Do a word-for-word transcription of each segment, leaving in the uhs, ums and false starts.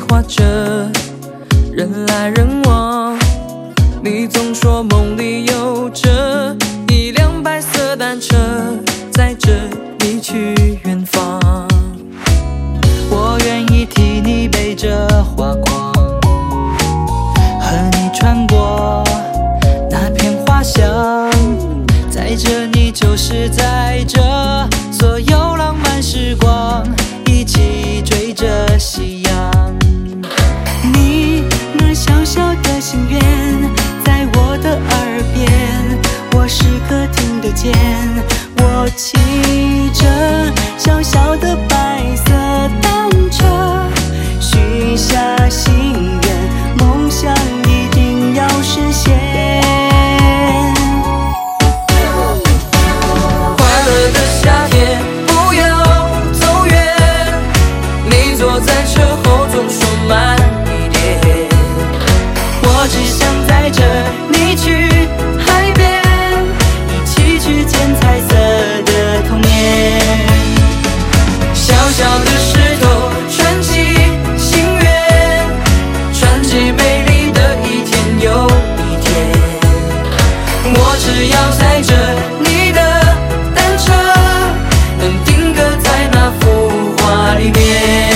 画着人来人往，你总说梦里有着一辆白色单车，载着你去远方。我愿意替你背着画框，和你穿过那片花香，载着你就是载着所有浪漫时光，一起追着夕阳。你那小小的心愿在我的耳边，我时刻听得见。我骑着小小的白色单车，许下心愿，梦想一定要实现。快乐的夏天不要走远，你坐在车后总说慢一点，我只想载着你去海边，一起去捡彩色的童年。小小的石头串起心愿，串起美丽的一天又一天，我只要载着你的单车，能定格在那幅画里面。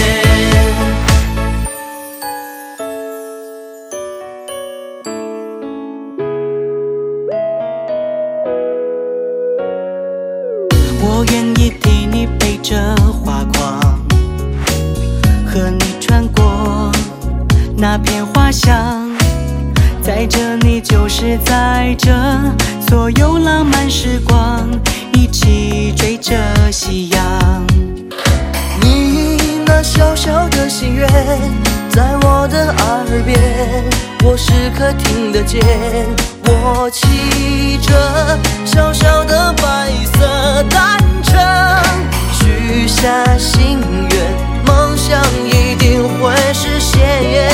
我愿意替你背着画框，和你穿过那片花香，载着你就是载着所有浪漫时光，一起追着夕阳。 你那小小的心愿在我的耳边，我时刻听得见。我骑着小小的白色单车，许下心愿，梦想一定会实现。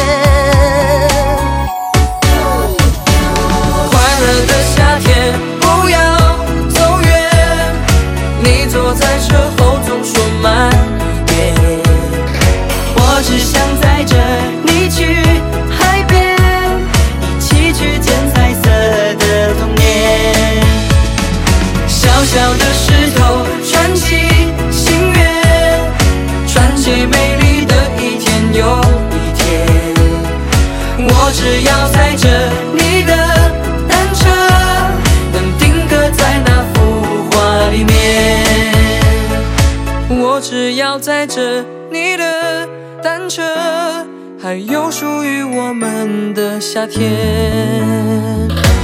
快乐的夏天不要走远，你坐在车后总说慢一点，我只想载着你去海边，一起去捡彩色的童年。小小的石头串起心愿，串起美丽的一天又一天，我只要载着你的单车，能定格在那幅画里面。我只要载着你的单车，还有属于我们的夏天。